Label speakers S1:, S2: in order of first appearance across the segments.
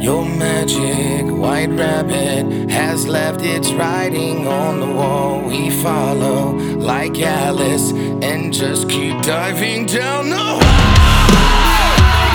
S1: Your magic white rabbit has left its writing on the wall. We follow like Alice and just keep diving down the hole.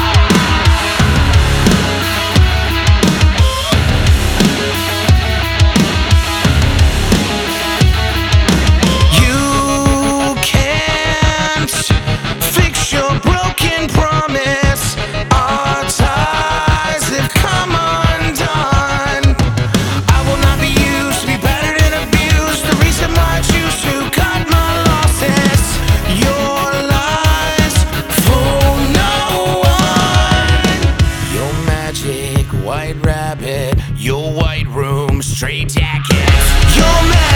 S1: You can't fix your broken promise. Our ties have come undone. I will not be used to be battered and abused. The reason why I choose to cut my losses. Your lies fool no one. Your magic white rabbit, your white room straight jacket. Your magic